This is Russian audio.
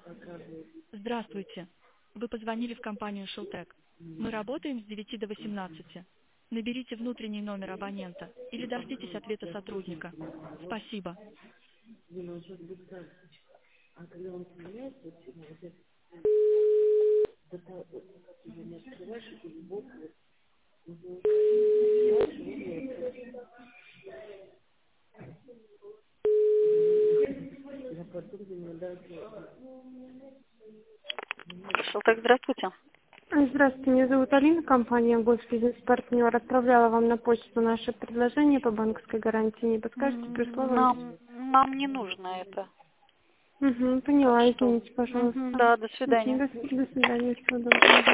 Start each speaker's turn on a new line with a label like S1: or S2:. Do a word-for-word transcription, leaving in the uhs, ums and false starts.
S1: Здравствуйте. Вы позвонили в компанию Шелтек. Мы работаем с девяти до восемнадцати. Наберите внутренний номер абонента или дождитесь ответа сотрудника. Спасибо.
S2: Шелтек, здравствуйте.
S3: Здравствуйте, меня зовут Алина, компания Госбизнес-партнер. Отправляла вам на почту наше предложение по банковской гарантии. Не подскажете, пришло вам?
S2: Нам, нам не нужно это.
S3: Угу,
S2: Так
S3: поняла,
S2: что,
S3: извините, пожалуйста.
S2: мгм, да, до
S3: Мгм,
S2: свидания.
S3: До, до свидания, всего доброго.